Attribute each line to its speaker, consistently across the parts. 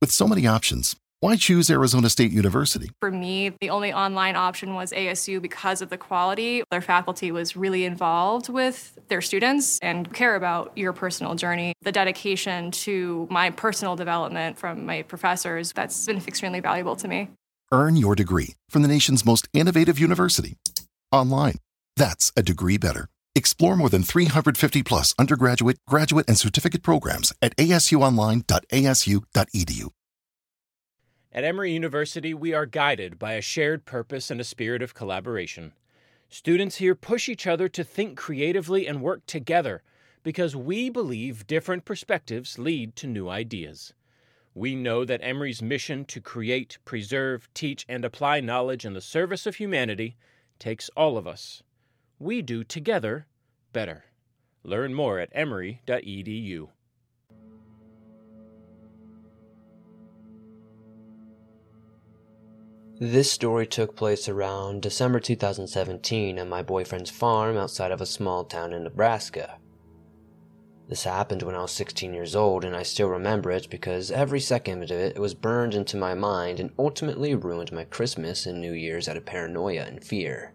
Speaker 1: With so many options, why choose Arizona State University?
Speaker 2: For me, the only online option was ASU because of the quality. Their faculty was really involved with their students and care about your personal journey. The dedication to my personal development from my professors, that's been extremely valuable to me.
Speaker 1: Earn your degree from the nation's most innovative university. Online. That's a degree better. Explore more than 350 plus undergraduate, graduate, and certificate programs at asuonline.asu.edu.
Speaker 3: At Emory University, we are guided by a shared purpose and a spirit of collaboration. Students here push each other to think creatively and work together because we believe different perspectives lead to new ideas. We know that Emory's mission to create, preserve, teach, and apply knowledge in the service of humanity takes all of us. We do together better. Learn more at emory.edu.
Speaker 4: This story took place around December 2017 at my boyfriend's farm outside of a small town in Nebraska. This happened when I was 16 years old, and I still remember it because every second of it was burned into my mind and ultimately ruined my Christmas and New Year's out of paranoia and fear.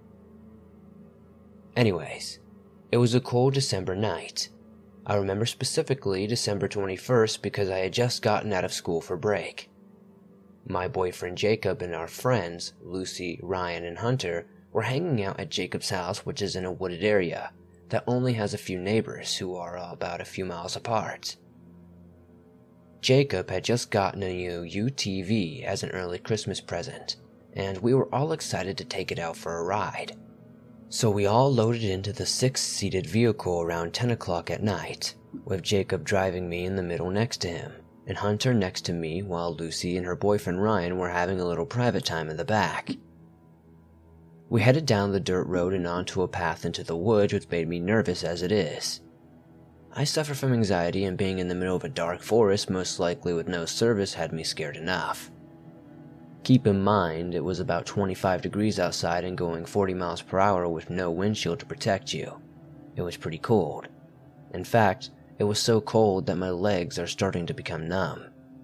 Speaker 4: Anyways, it was a cold December night. I remember specifically December 21st because I had just gotten out of school for break. My boyfriend Jacob and our friends, Lucy, Ryan, and Hunter, were hanging out at Jacob's house, which is in a wooded area that only has a few neighbors who are about a few miles apart. Jacob had just gotten a new UTV as an early Christmas present, and we were all excited to take it out for a ride. So we all loaded into the 6-seated vehicle around 10 o'clock at night, with Jacob driving me in the middle next to him, and Hunter next to me while Lucy and her boyfriend Ryan were having a little private time in the back. We headed down the dirt road and onto a path into the woods, which made me nervous as it is. I suffer from anxiety, and being in the middle of a dark forest, most likely with no service, had me scared enough. Keep in mind, it was about 25 degrees outside and going 40 miles per hour with no windshield to protect you. It was pretty cold. In fact, it was so cold that my legs are starting to become numb.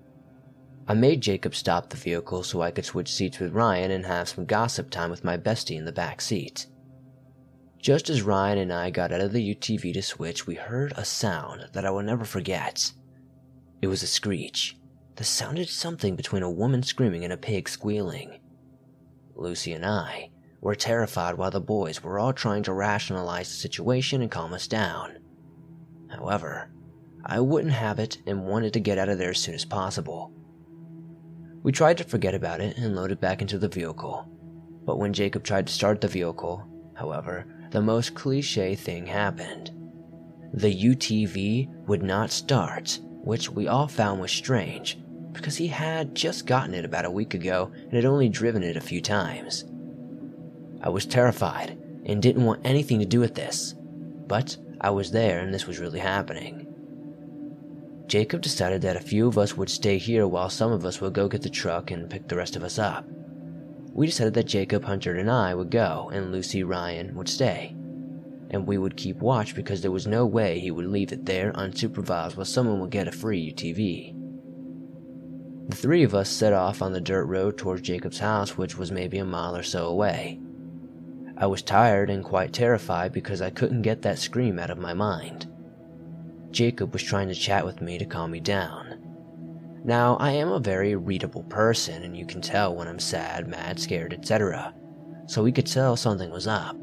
Speaker 4: I made Jacob stop the vehicle so I could switch seats with Ryan and have some gossip time with my bestie in the back seat. Just as Ryan and I got out of the UTV to switch, we heard a sound that I will never forget. It was a screech that sounded something between a woman screaming and a pig squealing. Lucy and I were terrified while the boys were all trying to rationalize the situation and calm us down. However, I wouldn't have it and wanted to get out of there as soon as possible. We tried to forget about it and loaded back into the vehicle, but when Jacob tried to start the vehicle, however, the most cliché thing happened. The UTV would not start, which we all found was strange, because he had just gotten it about a week ago and had only driven it a few times. I was terrified and didn't want anything to do with this, but I was there and this was really happening. Jacob decided that a few of us would stay here while some of us would go get the truck and pick the rest of us up. We decided that Jacob, Hunter, and I would go and Lucy, Ryan would stay, and we would keep watch because there was no way he would leave it there unsupervised while someone would get a free UTV. The three of us set off on the dirt road towards Jacob's house, which was maybe a mile or so away. I was tired and quite terrified because I couldn't get that scream out of my mind. Jacob was trying to chat with me to calm me down. Now, I am a very readable person, and you can tell when I'm sad, mad, scared, etc., so we could tell something was up.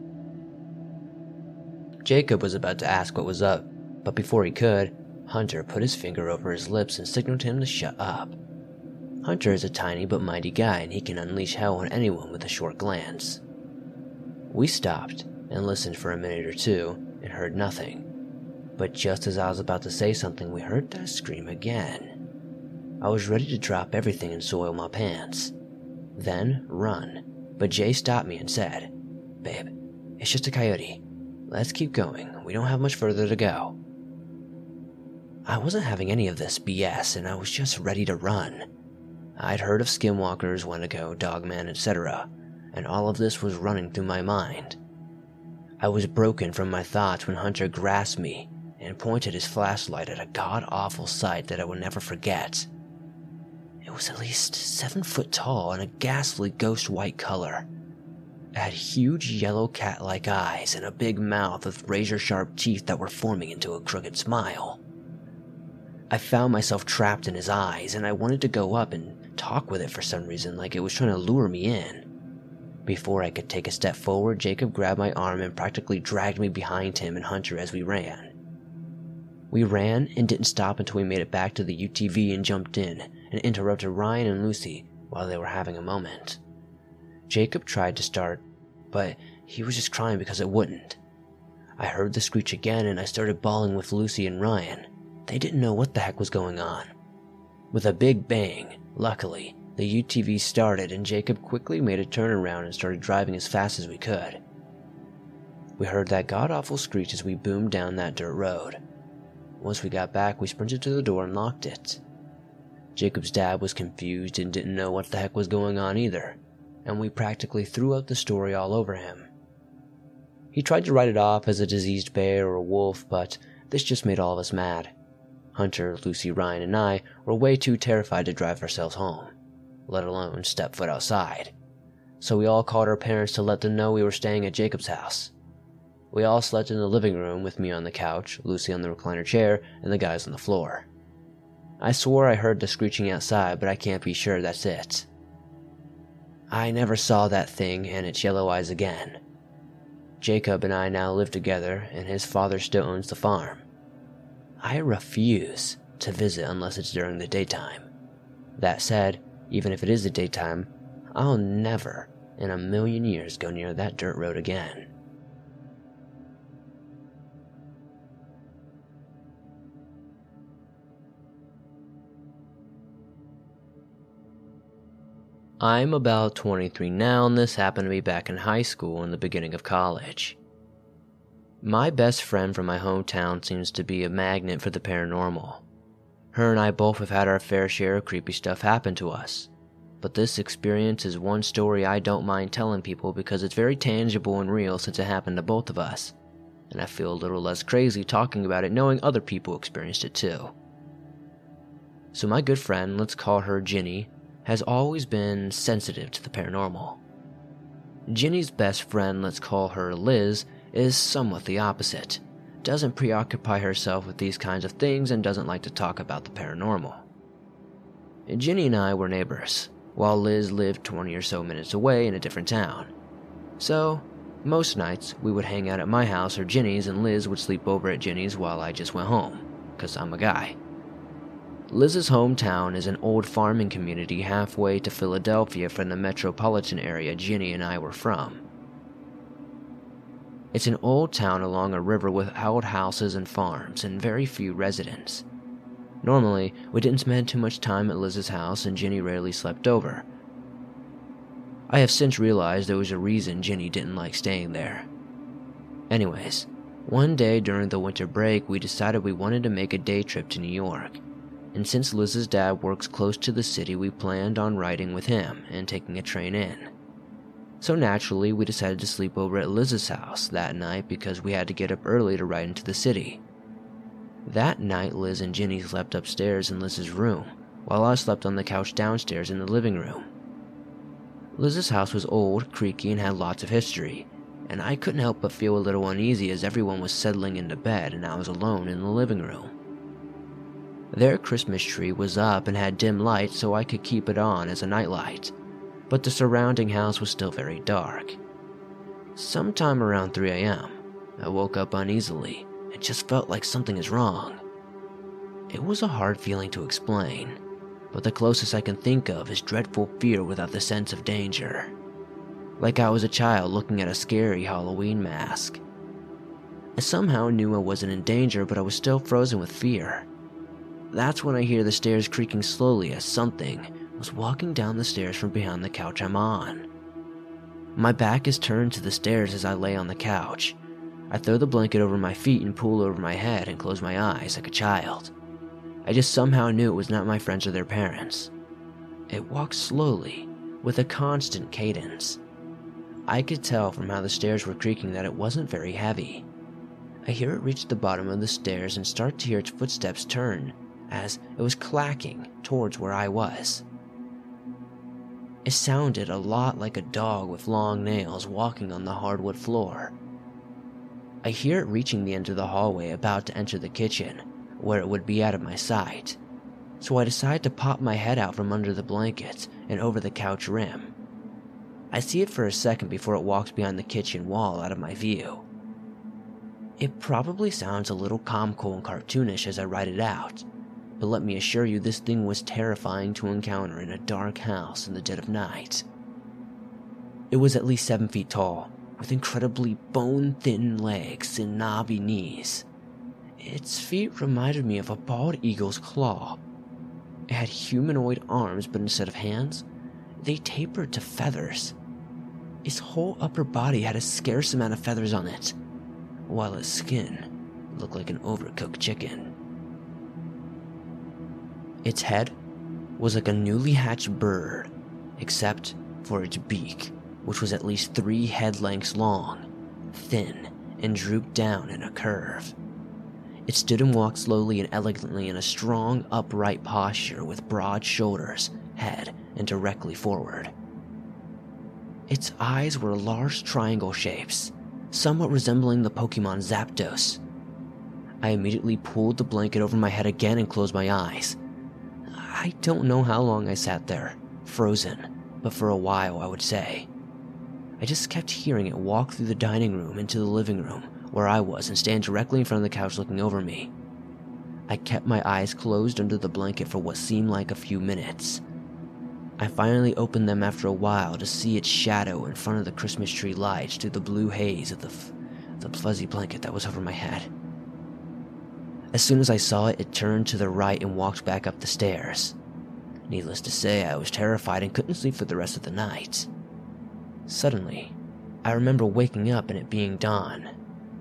Speaker 4: Jacob was about to ask what was up, but before he could, Hunter put his finger over his lips and signaled him to shut up. Hunter is a tiny but mighty guy, and he can unleash hell on anyone with a short glance. We stopped and listened for a minute or two and heard nothing. But just as I was about to say something, we heard that scream again. I was ready to drop everything and soil my pants. Then run. But Jay stopped me and said, "Babe, it's just a coyote. Let's keep going. We don't have much further to go." I wasn't having any of this BS, and I was just ready to run. I'd heard of skinwalkers, Wendigo, Dogman, etc., and all of this was running through my mind. I was broken from my thoughts when Hunter grasped me and pointed his flashlight at a god-awful sight that I will never forget. It was at least 7 foot tall and a ghastly ghost white color. It had huge yellow cat-like eyes and a big mouth with razor-sharp teeth that were forming into a crooked smile. I found myself trapped in his eyes, and I wanted to go up and talk with it for some reason, like it was trying to lure me in. Before I could take a step forward, Jacob grabbed my arm and practically dragged me behind him and Hunter as we ran. We ran and didn't stop until we made it back to the UTV and jumped in and interrupted Ryan and Lucy while they were having a moment. Jacob tried to start, but he was just crying because it wouldn't. I heard the screech again and I started bawling with Lucy and Ryan. They didn't know what the heck was going on. With a big bang, luckily, the UTV started and Jacob quickly made a turnaround and started driving as fast as we could. We heard that god-awful screech as we boomed down that dirt road. Once we got back, we sprinted to the door and locked it. Jacob's dad was confused and didn't know what the heck was going on either, and we practically threw out the story all over him. He tried to write it off as a diseased bear or a wolf, but this just made all of us mad. Hunter, Lucy, Ryan, and I were way too terrified to drive ourselves home, let alone step foot outside. So we all called our parents to let them know we were staying at Jacob's house. We all slept in the living room with me on the couch, Lucy on the recliner chair, and the guys on the floor. I swore I heard the screeching outside, but I can't be sure that's it. I never saw that thing and its yellow eyes again. Jacob and I now live together, and his father still owns the farm. I refuse to visit unless it's during the daytime. That said, even if it is the daytime, I'll never in a million years go near that dirt road again. I'm about 23 now, and this happened to me back in high school and the beginning of college. My best friend from my hometown seems to be a magnet for the paranormal. Her and I both have had our fair share of creepy stuff happen to us, but this experience is one story I don't mind telling people because it's very tangible and real since it happened to both of us, and I feel a little less crazy talking about it knowing other people experienced it too. So my good friend, let's call her Ginny, has always been sensitive to the paranormal. Ginny's best friend, let's call her Liz, is somewhat the opposite. Doesn't preoccupy herself with these kinds of things and doesn't like to talk about the paranormal. Ginny and I were neighbors, while Liz lived 20 or so minutes away in a different town. So, most nights we would hang out at my house or Ginny's and Liz would sleep over at Ginny's while I just went home, because I'm a guy. Liz's hometown is an old farming community halfway to Philadelphia from the metropolitan area Ginny and I were from. It's an old town along a river with old houses and farms and very few residents. Normally, we didn't spend too much time at Liz's house and Ginny rarely slept over. I have since realized there was a reason Ginny didn't like staying there. Anyways, one day during the winter break we decided we wanted to make a day trip to New York. And since Liz's dad works close to the city, we planned on riding with him and taking a train in. So naturally, we decided to sleep over at Liz's house that night because we had to get up early to ride into the city. That night, Liz and Ginny slept upstairs in Liz's room, while I slept on the couch downstairs in the living room. Liz's house was old, creaky, and had lots of history, and I couldn't help but feel a little uneasy as everyone was settling into bed and I was alone in the living room. Their Christmas tree was up and had dim light so I could keep it on as a nightlight, but the surrounding house was still very dark. Sometime around 3 a.m., I woke up uneasily and just felt like something is wrong. It was a hard feeling to explain, but the closest I can think of is dreadful fear without the sense of danger. Like I was a child looking at a scary Halloween mask. I somehow knew I wasn't in danger, but I was still frozen with fear. That's when I hear the stairs creaking slowly as something was walking down the stairs from behind the couch I'm on. My back is turned to the stairs as I lay on the couch. I throw the blanket over my feet and pull over my head and close my eyes like a child. I just somehow knew it was not my friends or their parents. It walked slowly, with a constant cadence. I could tell from how the stairs were creaking that it wasn't very heavy. I hear it reach the bottom of the stairs and start to hear its footsteps turn, as it was clacking towards where I was. It sounded a lot like a dog with long nails walking on the hardwood floor. I hear it reaching the end of the hallway, about to enter the kitchen, where it would be out of my sight. So I decide to pop my head out from under the blankets and over the couch rim. I see it for a second before it walks behind the kitchen wall out of my view. It probably sounds a little comical and cartoonish as I write it out, but let me assure you this thing was terrifying to encounter in a dark house in the dead of night. It was at least 7 feet tall, with incredibly bone-thin legs and knobby knees. Its feet reminded me of a bald eagle's claw. It had humanoid arms, but instead of hands, they tapered to feathers. Its whole upper body had a scarce amount of feathers on it, while its skin looked like an overcooked chicken. Its head was like a newly hatched bird, except for its beak, which was at least 3 head lengths long, thin, and drooped down in a curve. It stood and walked slowly and elegantly in a strong, upright posture with broad shoulders, head, and directly forward. Its eyes were large triangle shapes, somewhat resembling the Pokemon Zapdos. I immediately pulled the blanket over my head again and closed my eyes. I don't know how long I sat there, frozen, but for a while, I would say. I just kept hearing it walk through the dining room into the living room, where I was, and stand directly in front of the couch looking over me. I kept my eyes closed under the blanket for what seemed like a few minutes. I finally opened them after a while to see its shadow in front of the Christmas tree lights through the blue haze of the fuzzy blanket that was over my head. As soon as I saw it, it turned to the right and walked back up the stairs. Needless to say, I was terrified and couldn't sleep for the rest of the night. Suddenly, I remember waking up and it being dawn.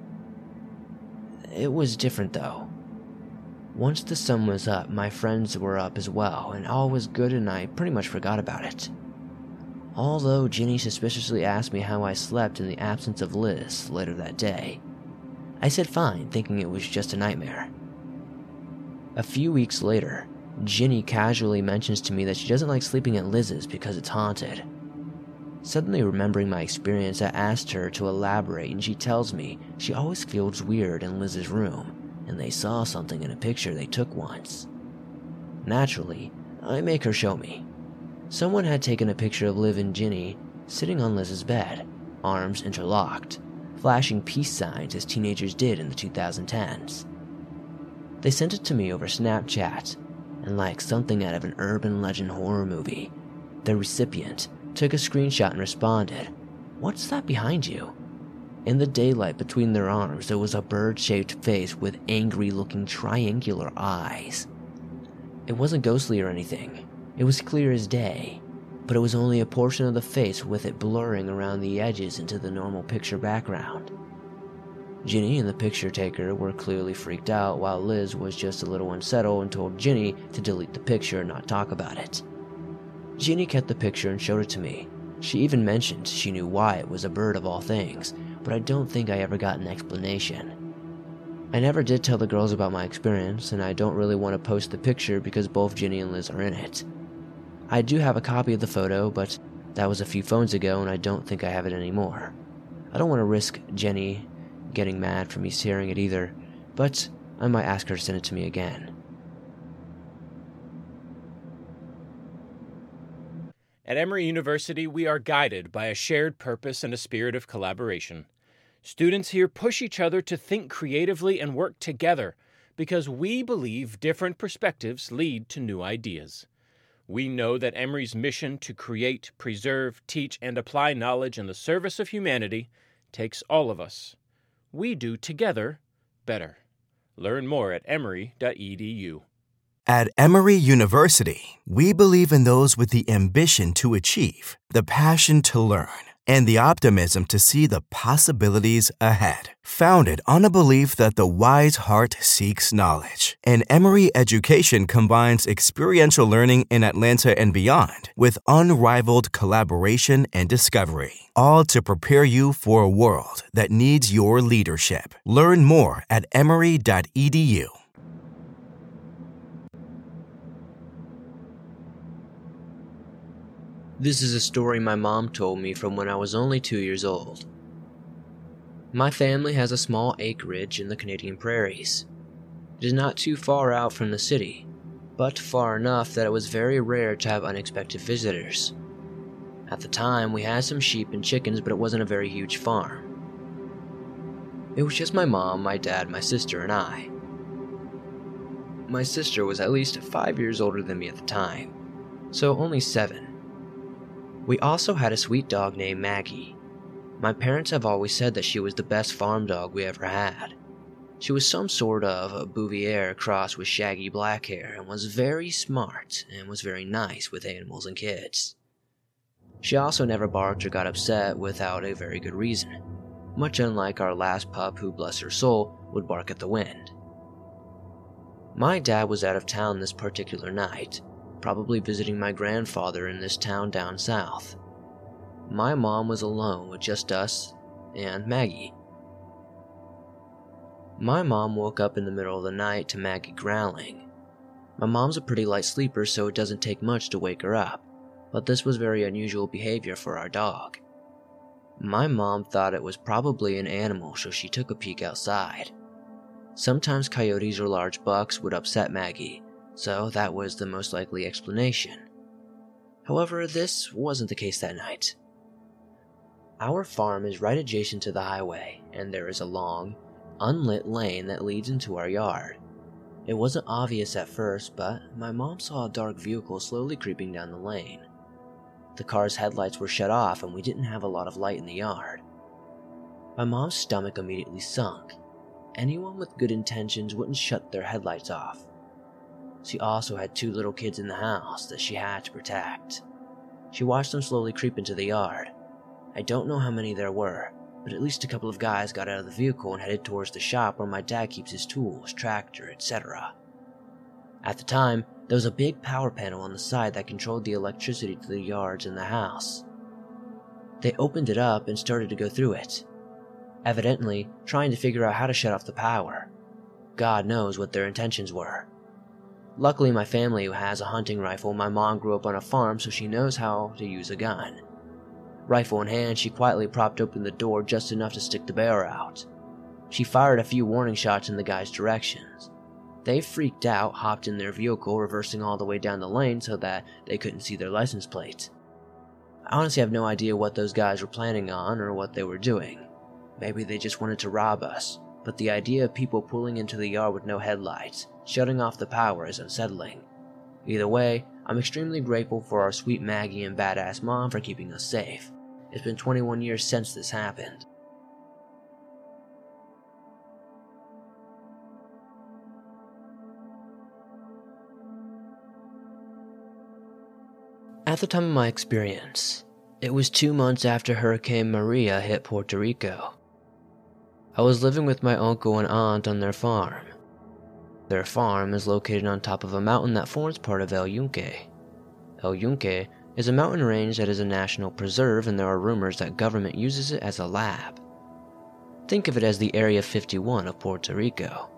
Speaker 4: It was different though. Once the sun was up, my friends were up as well, and all was good and I pretty much forgot about it. Although Ginny suspiciously asked me how I slept in the absence of Liz later that day. I said fine, thinking it was just a nightmare. A few weeks later, Ginny casually mentions to me that she doesn't like sleeping at Liz's because it's haunted. Suddenly remembering my experience, I asked her to elaborate, and she tells me she always feels weird in Liz's room, and they saw something in a picture they took once. Naturally, I make her show me. Someone had taken a picture of Liv and Ginny sitting on Liz's bed, arms interlocked, flashing peace signs as teenagers did in the 2010s. They sent it to me over Snapchat, and like something out of an urban legend horror movie, the recipient took a screenshot and responded, "What's that behind you?" In the daylight between their arms, there was a bird-shaped face with angry-looking triangular eyes. It wasn't ghostly or anything. It was clear as day, but it was only a portion of the face with it blurring around the edges into the normal picture background. Ginny and the picture taker were clearly freaked out, while Liz was just a little unsettled and told Ginny to delete the picture and not talk about it. Ginny kept the picture and showed it to me. She even mentioned she knew why it was a bird of all things, but I don't think I ever got an explanation. I never did tell the girls about my experience, and I don't really want to post the picture because both Ginny and Liz are in it. I do have a copy of the photo, but that was a few phones ago and I don't think I have it anymore. I don't want to risk Jenny getting mad for me sharing it either, but I might ask her to send it to me again.
Speaker 3: At Emory University, we are guided by a shared purpose and a spirit of collaboration. Students here push each other to think creatively and work together because we believe different perspectives lead to new ideas. We know that Emory's mission to create, preserve, teach, and apply knowledge in the service of humanity takes all of us. We do together better. Learn more at emory.edu.
Speaker 5: At Emory University, we believe in those with the ambition to achieve, the passion to learn, and the optimism to see the possibilities ahead. Founded on a belief that the wise heart seeks knowledge, and Emory education combines experiential learning in Atlanta and beyond with unrivaled collaboration and discovery, all to prepare you for a world that needs your leadership. Learn more at emory.edu.
Speaker 4: This is a story my mom told me from when I was only 2 years old. My family has a small acreage in the Canadian prairies. It is not too far out from the city, but far enough that it was very rare to have unexpected visitors. At the time, we had some sheep and chickens, but it wasn't a very huge farm. It was just my mom, my dad, my sister, and I. My sister was at least 5 years older than me at the time, so only 7. We also had a sweet dog named Maggie. My parents have always said that she was the best farm dog we ever had. She was some sort of a Bouvier crossed with shaggy black hair and was very smart and was very nice with animals and kids. She also never barked or got upset without a very good reason, much unlike our last pup who, bless her soul, would bark at the wind. My dad was out of town this particular night, probably visiting my grandfather in this town down south. My mom was alone with just us and Maggie. My mom woke up in the middle of the night to Maggie growling. My mom's a pretty light sleeper, so it doesn't take much to wake her up, but this was very unusual behavior for our dog. My mom thought it was probably an animal, so she took a peek outside. Sometimes coyotes or large bucks would upset Maggie, so that was the most likely explanation. However, this wasn't the case that night. Our farm is right adjacent to the highway, and there is a long, unlit lane that leads into our yard. It wasn't obvious at first, but my mom saw a dark vehicle slowly creeping down the lane. The car's headlights were shut off and we didn't have a lot of light in the yard. My mom's stomach immediately sunk. Anyone with good intentions wouldn't shut their headlights off. She also had 2 little kids in the house that she had to protect. She watched them slowly creep into the yard. I don't know how many there were, but at least a couple of guys got out of the vehicle and headed towards the shop where my dad keeps his tools, tractor, etc. At the time, there was a big power panel on the side that controlled the electricity to the yards and the house. They opened it up and started to go through it, evidently trying to figure out how to shut off the power. God knows what their intentions were. Luckily, my family has a hunting rifle. My mom grew up on a farm, so she knows how to use a gun. Rifle in hand, she quietly propped open the door just enough to stick the barrel out. She fired a few warning shots in the guys' directions. They freaked out, hopped in their vehicle, reversing all the way down the lane so that they couldn't see their license plate. I honestly have no idea what those guys were planning on or what they were doing. Maybe they just wanted to rob us, but the idea of people pulling into the yard with no headlights, shutting off the power, is unsettling. Either way, I'm extremely grateful for our sweet Maggie and badass mom for keeping us safe. It's been 21 years since this happened. At the time of my experience, it was 2 months after Hurricane Maria hit Puerto Rico. I was living with my uncle and aunt on their farm. Their farm is located on top of a mountain that forms part of El Yunque. El Yunque is a mountain range that is a national preserve, and there are rumors that government uses it as a lab. Think of it as the Area 51 of Puerto Rico.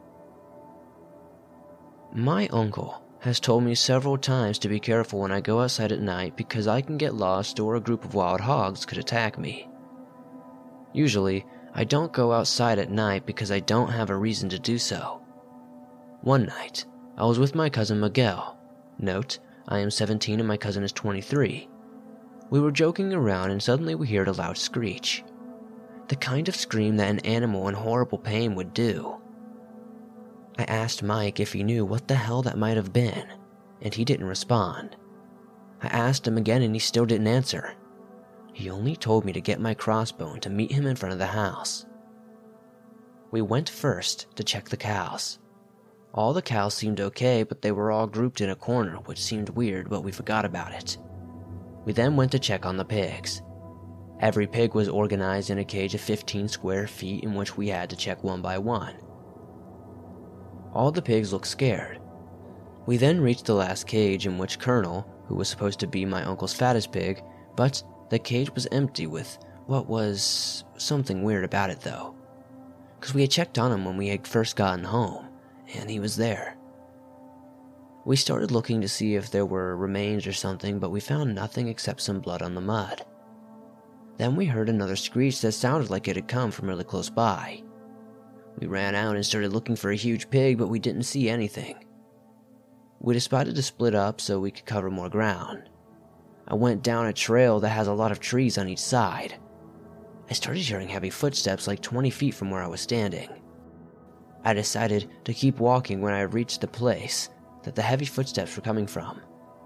Speaker 4: My uncle has told me several times to be careful when I go outside at night because I can get lost or a group of wild hogs could attack me. Usually, I don't go outside at night because I don't have a reason to do so. One night, I was with my cousin Miguel. Note, I am 17 and my cousin is 23. We were joking around and suddenly we heard a loud screech. The kind of scream that an animal in horrible pain would do. I asked Mike if he knew what the hell that might have been, and he didn't respond. I asked him again and he still didn't answer. He only told me to get my crossbow and to meet him in front of the house. We went first to check the cows. All the cows seemed okay, but they were all grouped in a corner, which seemed weird, but we forgot about it. We then went to check on the pigs. Every pig was organized in a cage of 15 square feet in which we had to check one by one. All the pigs looked scared. We then reached the last cage in which Colonel, who was supposed to be my uncle's fattest pig, but the cage was empty with what was something weird about it though. Because we had checked on him when we had first gotten home, and he was there. We started looking to see if there were remains or something, but we found nothing except some blood on the mud. Then we heard another screech that sounded like it had come from really close by. We ran out and started looking for a huge pig, but we didn't see anything. We decided to split up so we could cover more ground. I went down a trail that has a lot of trees on each side. I started hearing heavy footsteps like 20 feet from where I was standing. I decided to keep walking when I reached the place that the heavy footsteps were coming from.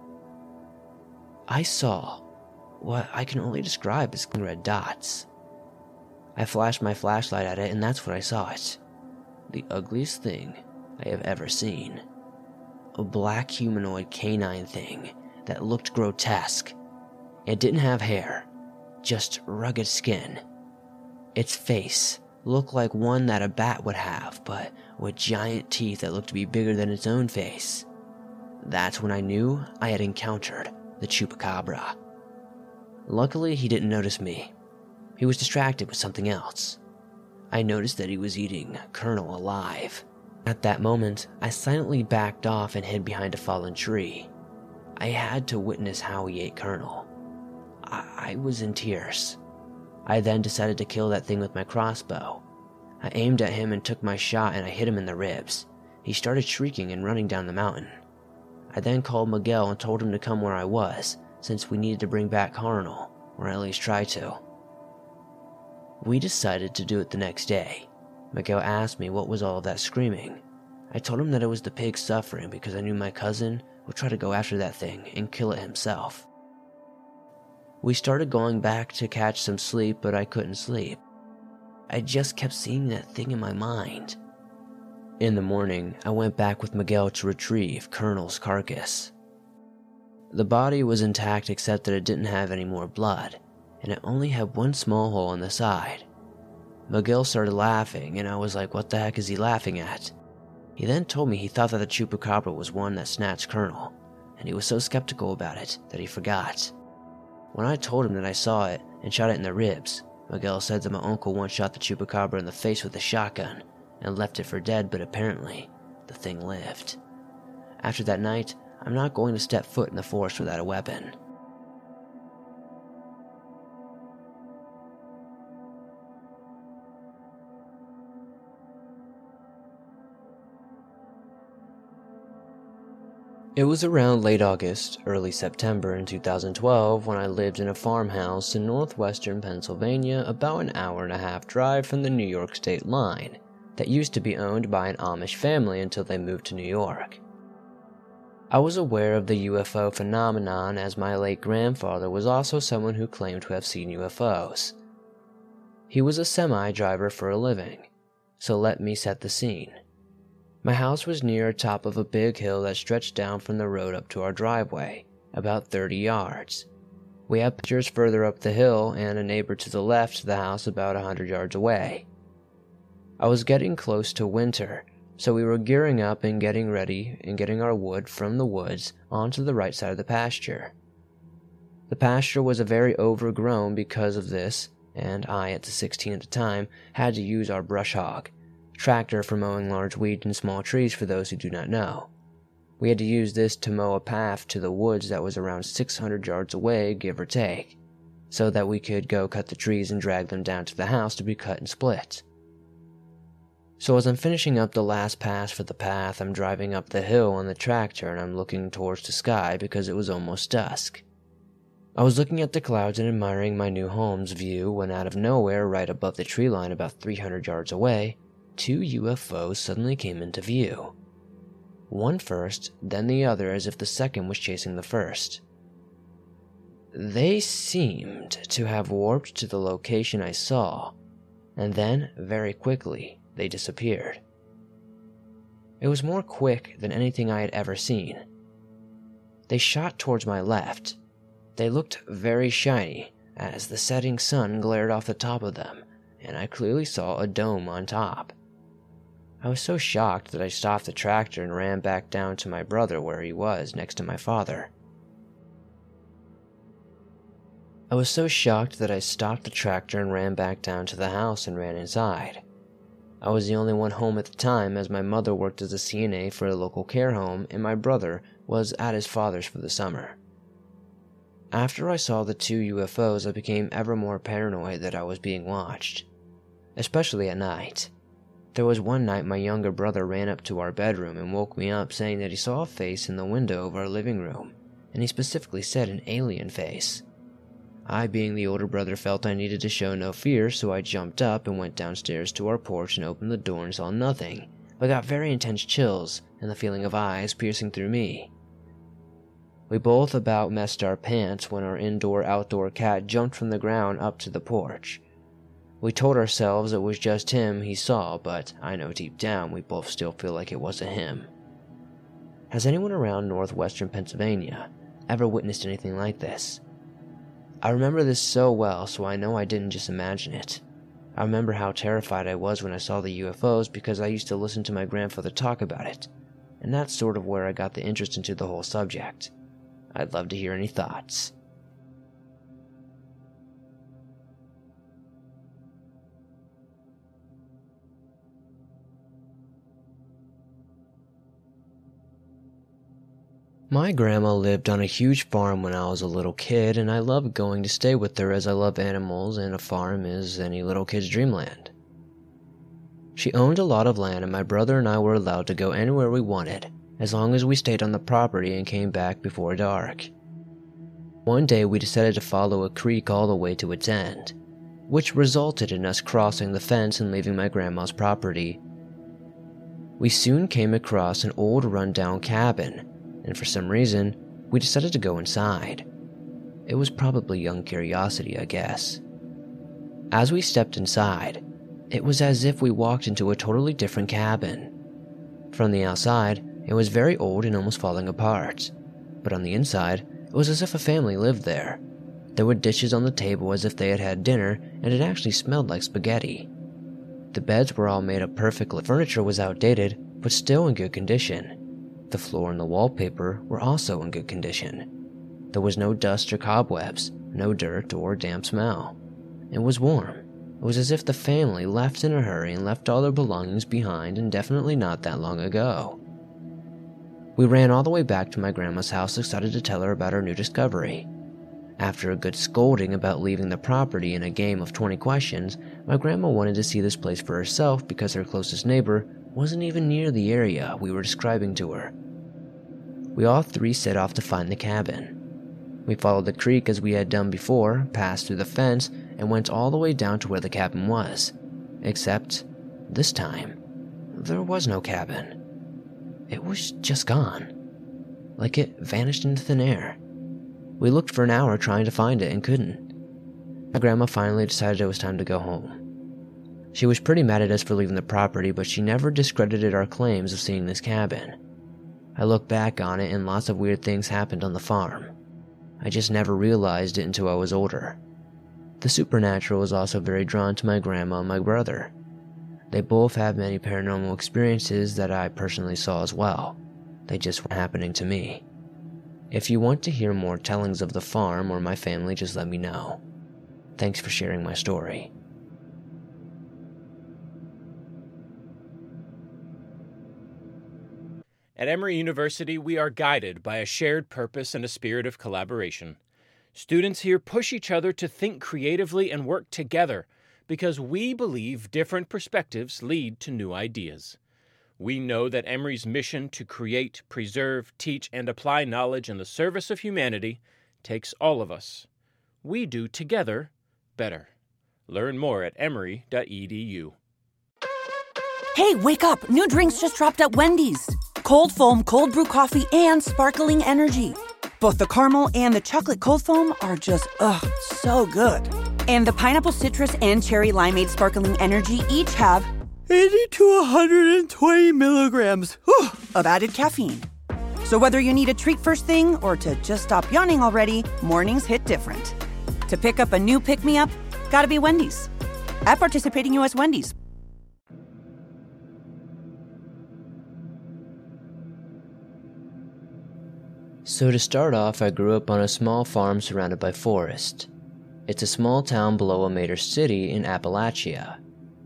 Speaker 4: I saw what I can only describe as red dots. I flashed my flashlight at it, and that's when I saw it. The ugliest thing I have ever seen. A black humanoid canine thing that looked grotesque. It didn't have hair, just rugged skin. Its face looked like one that a bat would have, but with giant teeth that looked to be bigger than its own face. That's when I knew I had encountered the Chupacabra. Luckily, he didn't notice me. He was distracted with something else. I noticed that he was eating Colonel alive. At that moment, I silently backed off and hid behind a fallen tree. I had to witness how he ate Colonel. I was in tears. I then decided to kill that thing with my crossbow. I aimed at him and took my shot, and I hit him in the ribs. He started shrieking and running down the mountain. I then called Miguel and told him to come where I was, since we needed to bring back Colonel, or at least try to. We decided to do it the next day. Miguel asked me what was all of that screaming. I told him that it was the pig suffering because I knew my cousin would try to go after that thing and kill it himself. We started going back to catch some sleep, but I couldn't sleep. I just kept seeing that thing in my mind. In the morning, I went back with Miguel to retrieve Colonel's carcass. The body was intact except that it didn't have any more blood, and it only had one small hole on the side. Miguel started laughing, and I was like, what the heck is he laughing at? He then told me he thought that the Chupacabra was one that snatched Colonel, and he was so skeptical about it that he forgot. When I told him that I saw it and shot it in the ribs, Miguel said that my uncle once shot the Chupacabra in the face with a shotgun and left it for dead, but apparently the thing lived. After that night, I'm not going to step foot in the forest without a weapon. It was around late August, early September in 2012 when I lived in a farmhouse in northwestern Pennsylvania, about an hour-and-a-half drive from the New York state line, that used to be owned by an Amish family until they moved to New York. I was aware of the UFO phenomenon as my late grandfather was also someone who claimed to have seen UFOs. He was a semi-driver for a living, so let me set the scene. My house was near the top of a big hill that stretched down from the road up to our driveway, about 30 yards. We had pictures further up the hill and a neighbor to the left of the house about 100 yards away. I was getting close to winter, so we were gearing up and getting ready and getting our wood from the woods onto the right side of the pasture. The pasture was very overgrown because of this, and I, at the 16 at the time, had to use our brush hog, tractor for mowing large weeds and small trees for those who do not know. We had to use this to mow a path to the woods that was around 600 yards away, give or take, so that we could go cut the trees and drag them down to the house to be cut and split. So as I'm finishing up the last pass for the path, I'm driving up the hill on the tractor and I'm looking towards the sky because it was almost dusk. I was looking at the clouds and admiring my new home's view when out of nowhere, right above the tree line about 300 yards away, 2 UFOs suddenly came into view. One first, then the other, as if the second was chasing the first. They seemed to have warped to the location I saw, and then, very quickly, they disappeared. It was more quick than anything I had ever seen. They shot towards my left. They looked very shiny, as the setting sun glared off the top of them, and I clearly saw a dome on top. I was so shocked that I stopped the tractor and ran back down to my brother where he was, next to my father. I was so shocked that I stopped the tractor and ran back down to the house and ran inside. I was the only one home at the time, as my mother worked as a CNA for a local care home and my brother was at his father's for the summer. After I saw the 2 UFOs, I became ever more paranoid that I was being watched, especially at night. There was one night my younger brother ran up to our bedroom and woke me up saying that he saw a face in the window of our living room, and he specifically said an alien face. I, being the older brother, felt I needed to show no fear, so I jumped up and went downstairs to our porch and opened the door and saw nothing, but got very intense chills and the feeling of eyes piercing through me. We both about messed our pants when our indoor-outdoor cat jumped from the ground up to the porch. We told ourselves it was just him he saw, but I know deep down we both still feel like it wasn't him. Has anyone around northwestern Pennsylvania ever witnessed anything like this? I remember this so well, so I know I didn't just imagine it. I remember how terrified I was when I saw the UFOs because I used to listen to my grandfather talk about it, and that's sort of where I got the interest into the whole subject. I'd love to hear any thoughts. My grandma lived on a huge farm when I was a little kid, and I loved going to stay with her as I love animals and a farm is any little kid's dreamland. She owned a lot of land and my brother and I were allowed to go anywhere we wanted, as long as we stayed on the property and came back before dark. One day we decided to follow a creek all the way to its end, which resulted in us crossing the fence and leaving my grandma's property. We soon came across an old rundown cabin, and for some reason, we decided to go inside. It was probably young curiosity, I guess. As we stepped inside, it was as if we walked into a totally different cabin. From the outside, it was very old and almost falling apart, but on the inside, it was as if a family lived there. There were dishes on the table as if they had had dinner, and it actually smelled like spaghetti. The beds were all made up perfectly. Furniture was outdated, but still in good condition. The floor and the wallpaper were also in good condition. There was no dust or cobwebs, no dirt or damp smell. It was warm. It was as if the family left in a hurry and left all their belongings behind, and definitely not that long ago. We ran all the way back to my grandma's house, excited to tell her about our new discovery. After a good scolding about leaving the property and a game of 20 questions, my grandma wanted to see this place for herself because her closest neighbor wasn't even near the area we were describing to her. We all three set off to find the cabin. We followed the creek as we had done before, passed through the fence, and went all the way down to where the cabin was. Except, this time, there was no cabin. It was just gone. Like it vanished into thin air. We looked for an hour trying to find it and couldn't. My grandma finally decided it was time to go home. She was pretty mad at us for leaving the property, but she never discredited our claims of seeing this cabin. I look back on it and lots of weird things happened on the farm. I just never realized it until I was older. The supernatural was also very drawn to my grandma and my brother. They both have many paranormal experiences that I personally saw as well. They just weren't happening to me. If you want to hear more tellings of the farm or my family, just let me know. Thanks for sharing my story.
Speaker 3: At Emory University, we are guided by a shared purpose and a spirit of collaboration. Students here push each other to think creatively and work together because we believe different perspectives lead to new ideas. We know that Emory's mission to create, preserve, teach, and apply knowledge in the service of humanity takes all of us. We do together better. Learn more at emory.edu.
Speaker 6: Hey, wake up! New drinks just dropped at Wendy's. Cold foam, cold brew coffee, and sparkling energy. Both the caramel and the chocolate cold foam are just, so good. And the pineapple citrus and cherry limeade sparkling energy each have 80 to 120 milligrams of added caffeine. So whether you need a treat first thing or to just stop yawning already, mornings hit different. To pick up a new pick-me-up, gotta be Wendy's. At participating U.S. Wendy's.
Speaker 4: So to start off, I grew up on a small farm surrounded by forest. It's a small town below a major city in Appalachia.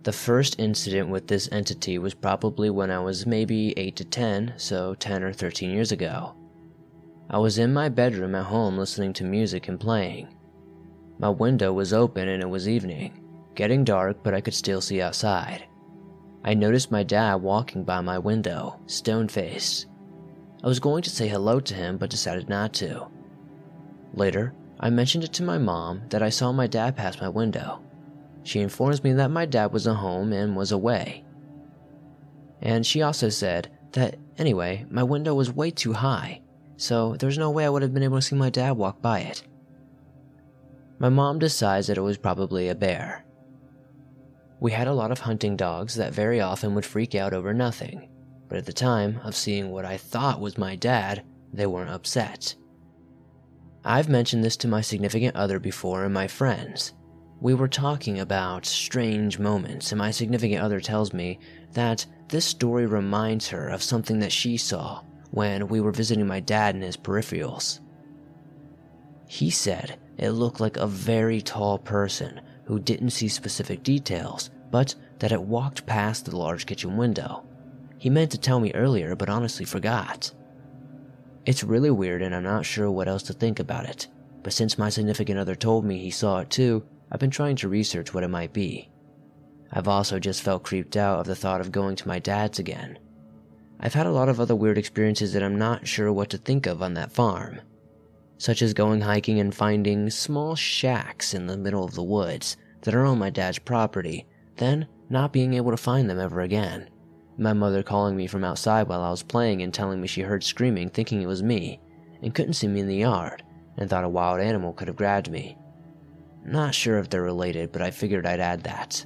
Speaker 4: The first incident with this entity was probably when I was maybe 8 to 10, so 10 or 13 years ago. I was in my bedroom at home listening to music and playing. My window was open and it was evening, getting dark, but I could still see outside. I noticed my dad walking by my window, stone-faced. I was going to say hello to him, but decided not to. Later, I mentioned it to my mom that I saw my dad pass my window. She informs me that my dad was at home and was away. And she also said that, anyway, my window was way too high, so there's no way I would have been able to see my dad walk by it. My mom decides that it was probably a bear. We had a lot of hunting dogs that very often would freak out over nothing, but at the time of seeing what I thought was my dad, they weren't upset. I've mentioned this to my significant other before and my friends. We were talking about strange moments, and my significant other tells me that this story reminds her of something that she saw when we were visiting my dad in his peripherals. He said it looked like a very tall person who didn't see specific details, but that it walked past the large kitchen window. He meant to tell me earlier, but honestly forgot. It's really weird and I'm not sure what else to think about it, but since my significant other told me he saw it too, I've been trying to research what it might be. I've also just felt creeped out of the thought of going to my dad's again. I've had a lot of other weird experiences that I'm not sure what to think of on that farm, such as going hiking and finding small shacks in the middle of the woods that are on my dad's property, then not being able to find them ever again. My mother calling me from outside while I was playing and telling me she heard screaming thinking it was me, and couldn't see me in the yard, and thought a wild animal could have grabbed me. Not sure if they're related, but I figured I'd add that.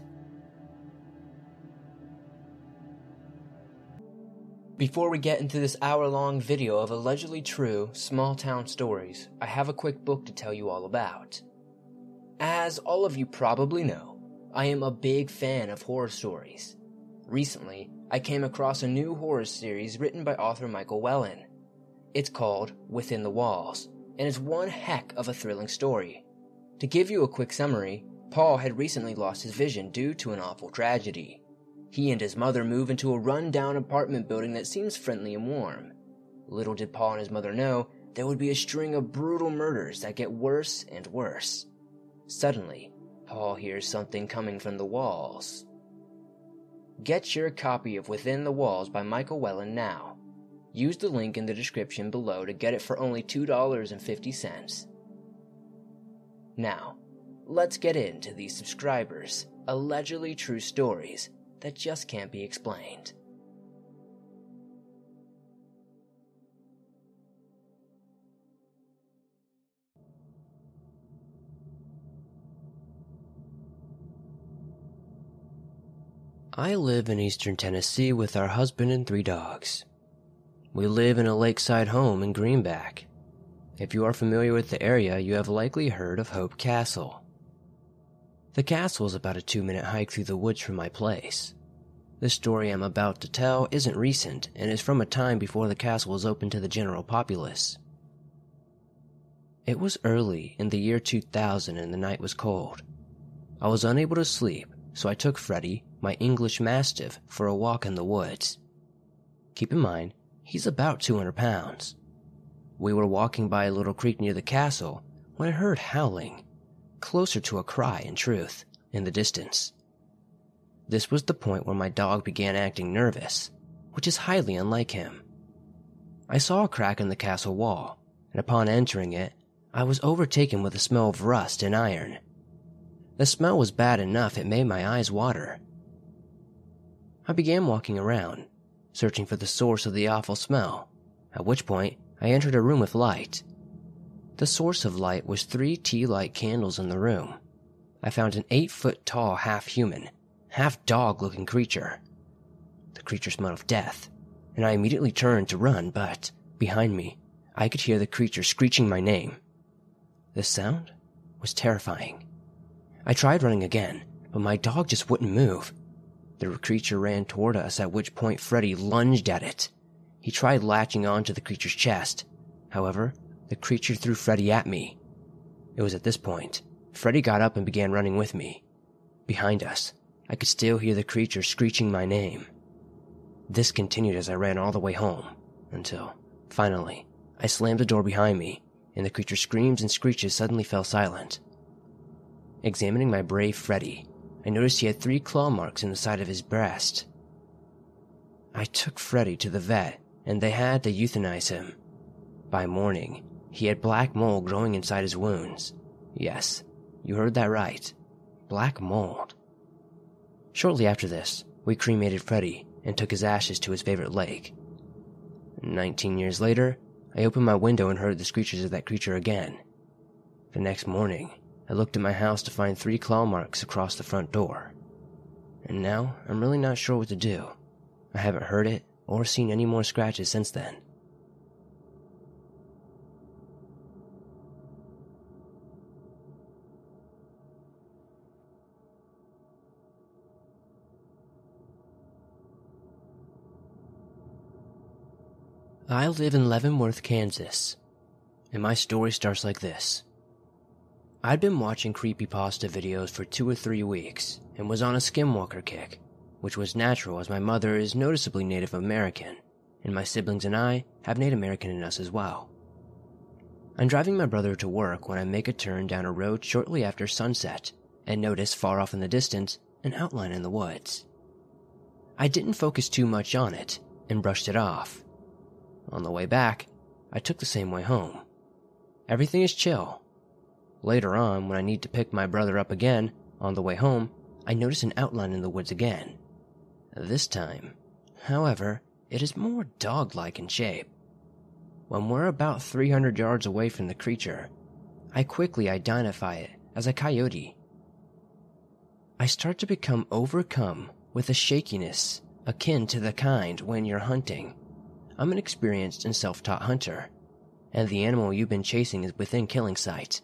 Speaker 4: Before we get into this hour-long video of allegedly true small-town stories, I have a quick book to tell you all about. As all of you probably know, I am a big fan of horror stories. Recently, I came across a new horror series written by author Michael Whelan. It's called Within the Walls, and it's one heck of a thrilling story. To give you a quick summary, Paul had recently lost his vision due to an awful tragedy. He and his mother move into a run-down apartment building that seems friendly and warm. Little did Paul and his mother know there would be a string of brutal murders that get worse and worse. Suddenly, Paul hears something coming from the walls. Get your copy of Within the Walls by Michael Whelan now. Use the link in the description below to get it for only $2.50. Now, let's get into these subscribers' allegedly true stories that just can't be explained. I live in eastern Tennessee with our husband and 3 dogs. We live in a lakeside home in Greenback. If you are familiar with the area, you have likely heard of Hope Castle. The castle is about a 2-minute hike through the woods from my place. The story I'm about to tell isn't recent and is from a time before the castle was open to the general populace. It was early in the year 2000 and the night was cold. I was unable to sleep, so I took Freddy, my English Mastiff, for a walk in the woods. Keep in mind, he's about 200 pounds. We were walking by a little creek near the castle when I heard howling, closer to a cry in truth, in the distance. This was the point where my dog began acting nervous, which is highly unlike him. I saw a crack in the castle wall, and upon entering it, I was overtaken with a smell of rust and iron. The smell was bad enough it made my eyes water. I began walking around, searching for the source of the awful smell, at which point I entered a room with light. The source of light was 3 tea-light candles in the room. I found an 8-foot-tall half-human, half-dog-looking creature. The creature smelled of death, and I immediately turned to run, but behind me, I could hear the creature screeching my name. The sound was terrifying. I tried running again, but my dog just wouldn't move. The creature ran toward us, at which point Freddy lunged at it. He tried latching onto the creature's chest. However, the creature threw Freddy at me. It was at this point, Freddy got up and began running with me. Behind us, I could still hear the creature screeching my name. This continued as I ran all the way home, until, finally, I slammed the door behind me, and the creature's screams and screeches suddenly fell silent. Examining my brave Freddy, I noticed he had 3 claw marks in the side of his breast. I took Freddy to the vet, and they had to euthanize him. By morning, he had black mold growing inside his wounds. Yes, you heard that right. Black mold. Shortly after this, we cremated Freddy and took his ashes to his favorite lake. 19 years later, I opened my window and heard the screeches of that creature again. The next morning, I looked at my house to find 3 claw marks across the front door. And now, I'm really not sure what to do. I haven't heard it or seen any more scratches since then. I live in Leavenworth, Kansas, and my story starts like this. I'd been watching creepypasta videos for 2 or 3 weeks and was on a skinwalker kick, which was natural as my mother is noticeably Native American, and my siblings and I have Native American in us as well. I'm driving my brother to work when I make a turn down a road shortly after sunset and notice far off in the distance an outline in the woods. I didn't focus too much on it and brushed it off. On the way back, I took the same way home. Everything is chill. Later on, when I need to pick my brother up again, on the way home, I notice an outline in the woods again. This time, however, it is more dog-like in shape. When we're about 300 yards away from the creature, I quickly identify it as a coyote. I start to become overcome with a shakiness akin to the kind when you're hunting. I'm an experienced and self-taught hunter, and the animal you've been chasing is within killing sight.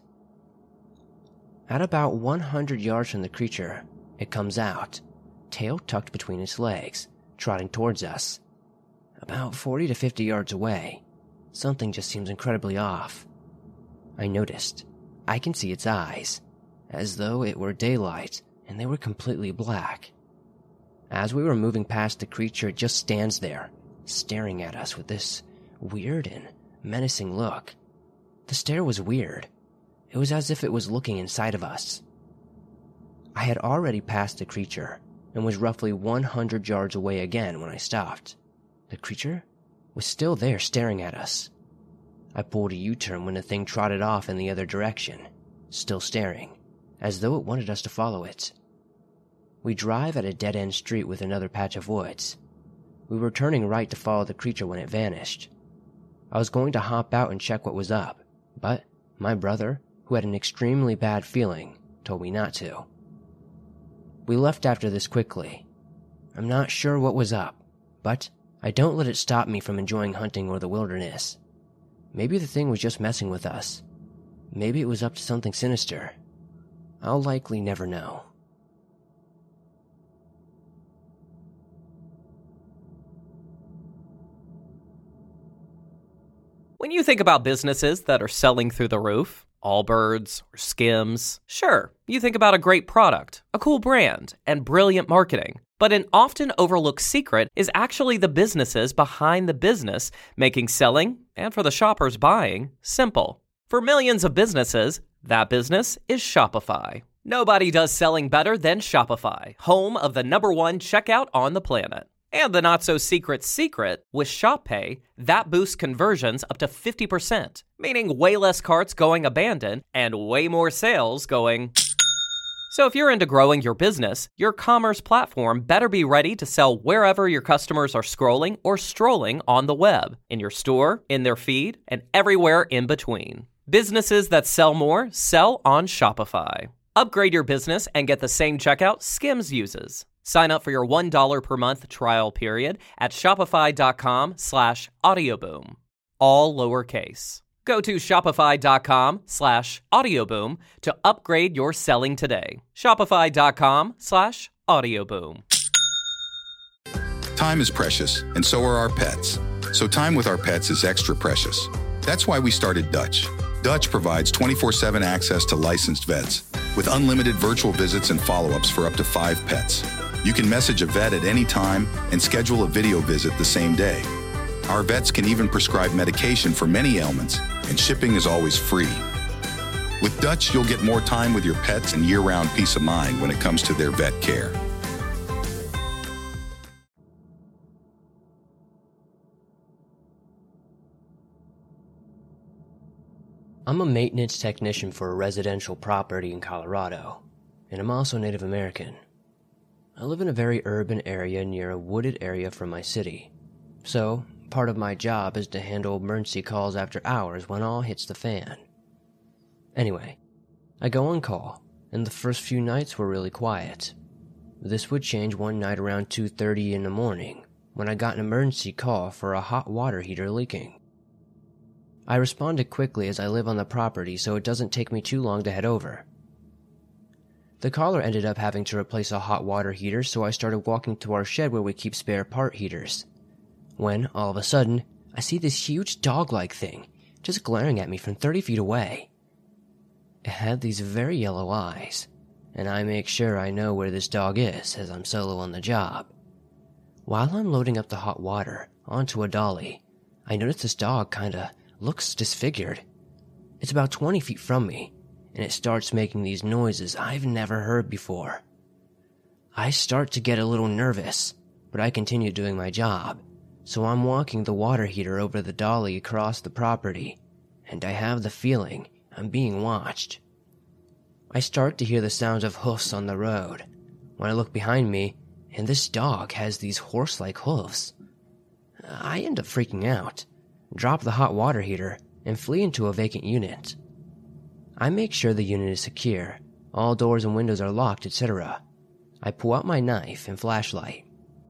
Speaker 4: At about 100 yards from the creature, it comes out, tail tucked between its legs, trotting towards us. About 40 to 50 yards away, something just seems incredibly off. I noticed. I can see its eyes, as though it were daylight, and they were completely black. As we were moving past the creature, it just stands there, staring at us with this weird and menacing look. The stare was weird. It was as if it was looking inside of us. I had already passed the creature and was roughly 100 yards away again when I stopped. The creature was still there staring at us. I pulled a U-turn when the thing trotted off in the other direction, still staring, as though it wanted us to follow it. We drive at a dead-end street with another patch of woods. We were turning right to follow the creature when it vanished. I was going to hop out and check what was up, but my brother, who had an extremely bad feeling, told me not to. We left after this quickly. I'm not sure what was up, but I don't let it stop me from enjoying hunting or the wilderness. Maybe the thing was just messing with us. Maybe it was up to something sinister. I'll likely never know.
Speaker 7: When you think about businesses that are selling through the roof, Allbirds or Skims, sure, you think about a great product, a cool brand, and brilliant marketing. But an often overlooked secret is actually the businesses behind the business, making selling, and for the shoppers buying, simple. For millions of businesses, that business is Shopify. Nobody does selling better than Shopify, home of the #1 checkout on the planet. And the not-so-secret secret, with Shop Pay, that boosts conversions up to 50%, meaning way less carts going abandoned and way more sales going. So if you're into growing your business, your commerce platform better be ready to sell wherever your customers are scrolling or strolling on the web, in your store, in their feed, and everywhere in between. Businesses that sell more sell on Shopify. Upgrade your business and get the same checkout Skims uses. Sign up for your $1 per month trial period at shopify.com/audioboom. All lowercase. Go to shopify.com/audioboom to upgrade your selling today. Shopify.com/audioboom.
Speaker 8: Time is precious, and so are our pets. So time with our pets is extra precious. That's why we started Dutch. Dutch provides 24/7 access to licensed vets. with unlimited virtual visits and follow-ups for up to 5 pets. You can message a vet at any time and schedule a video visit the same day. Our vets can even prescribe medication for many ailments, and shipping is always free. With Dutch, you'll get more time with your pets and year-round peace of mind when it comes to their vet care.
Speaker 4: I'm a maintenance technician for a residential property in Colorado, and I'm also Native American. I live in a very urban area near a wooded area from my city, so part of my job is to handle emergency calls after hours when all hits the fan. Anyway, I go on call, and the first few nights were really quiet. This would change one night around 2:30 in the morning, when I got an emergency call for a hot water heater leaking. I responded quickly as I live on the property, so it doesn't take me too long to head over. The caller ended up having to replace a hot water heater, so I started walking to our shed where we keep spare part heaters. When, all of a sudden, I see this huge dog-like thing just glaring at me from 30 feet away. It had these very yellow eyes, and I make sure I know where this dog is as I'm solo on the job. While I'm loading up the hot water onto a dolly, I notice this dog kinda looks disfigured. It's about 20 feet from me, and it starts making these noises I've never heard before. I start to get a little nervous, but I continue doing my job, so I'm walking the water heater over the dolly across the property, and I have the feeling I'm being watched. I start to hear the sounds of hoofs on the road, when I look behind me, and this dog has these horse-like hoofs. I end up freaking out, drop the hot water heater, and flee into a vacant unit. I make sure the unit is secure, all doors and windows are locked, etc. I pull out my knife and flashlight.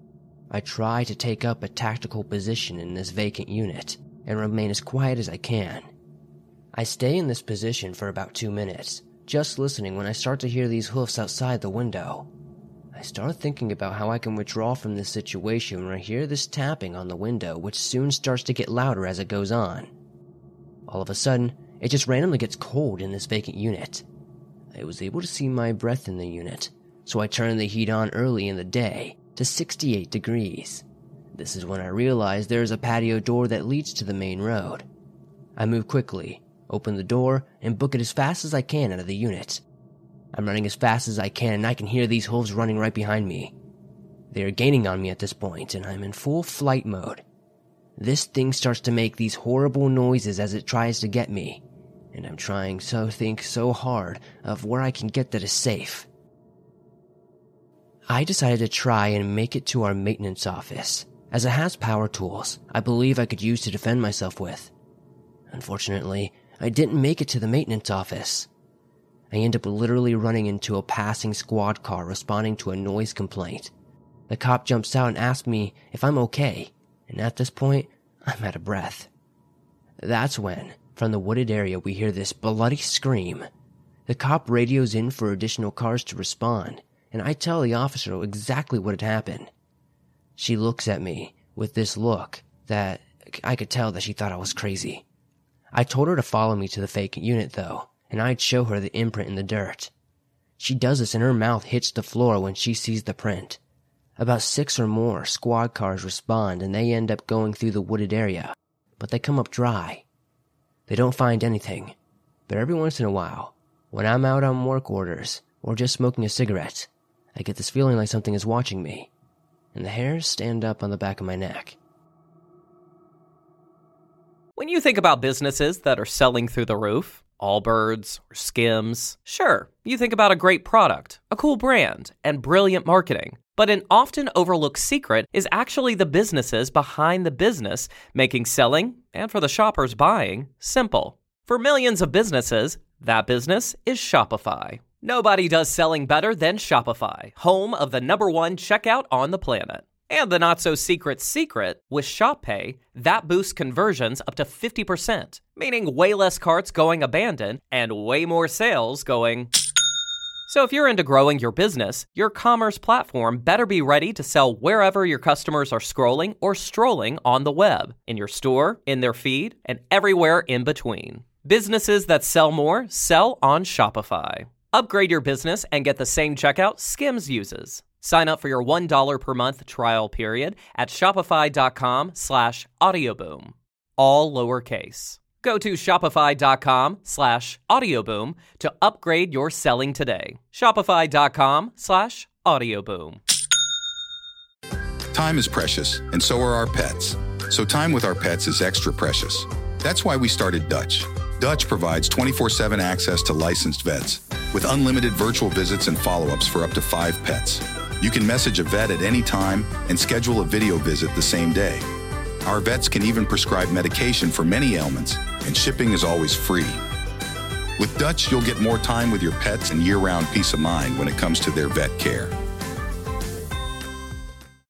Speaker 4: I try to take up a tactical position in this vacant unit and remain as quiet as I can. I stay in this position for about 2 minutes, just listening when I start to hear these hoofs outside the window. I start thinking about how I can withdraw from this situation when I hear this tapping on the window, which soon starts to get louder as it goes on. All of a sudden, it just randomly gets cold in this vacant unit. I was able to see my breath in the unit, so I turned the heat on early in the day to 68 degrees. This is when I realized there is a patio door that leads to the main road. I move quickly, open the door, and book it as fast as I can out of the unit. I'm running as fast as I can, and I can hear these hooves running right behind me. They are gaining on me at this point, and I'm in full flight mode. This thing starts to make these horrible noises as it tries to get me, and I'm trying to think so hard of where I can get that is safe. I decided to try and make it to our maintenance office, as it has power tools I believe I could use to defend myself with. Unfortunately, I didn't make it to the maintenance office. I end up literally running into a passing squad car responding to a noise complaint. The cop jumps out and asks me if I'm okay, and at this point, I'm out of breath. That's when, from the wooded area, we hear this bloody scream. The cop radios in for additional cars to respond, and I tell the officer exactly what had happened. She looks at me with this look that I could tell that she thought I was crazy. I told her to follow me to the vacant unit, though, and I'd show her the imprint in the dirt. She does this and her mouth hits the floor when she sees the print. About 6 or more squad cars respond and they end up going through the wooded area, but they come up dry. They don't find anything, but every once in a while, when I'm out on work orders or just smoking a cigarette, I get this feeling like something is watching me, and the hairs stand up on the back of my neck.
Speaker 7: When you think about businesses that are selling through the roof, Allbirds or Skims, sure, you think about a great product, a cool brand, and brilliant marketing. But an often overlooked secret is actually the businesses behind the business, making selling, and for the shoppers buying, simple. For millions of businesses, that business is Shopify. Nobody does selling better than Shopify, home of the #1 checkout on the planet. And the not-so-secret secret, with ShopPay, that boosts conversions up to 50%, meaning way less carts going abandoned and way more sales going. So if you're into growing your business, your commerce platform better be ready to sell wherever your customers are scrolling or strolling on the web, in your store, in their feed, and everywhere in between. Businesses that sell more sell on Shopify. Upgrade your business and get the same checkout Skims uses. Sign up for your $1 per month trial period at shopify.com/audioboom. All lowercase. Go to shopify.com/audioboom to upgrade your selling today. Shopify.com/audioboom.
Speaker 8: Time is precious, and so are our pets. So time with our pets is extra precious. That's why we started Dutch. Dutch provides 24/7 access to licensed vets with unlimited virtual visits and follow-ups for up to 5 pets. You can message a vet at any time and schedule a video visit the same day. Our vets can even prescribe medication for many ailments, and shipping is always free. With Dutch, you'll get more time with your pets and year-round peace of mind when it comes to their vet care.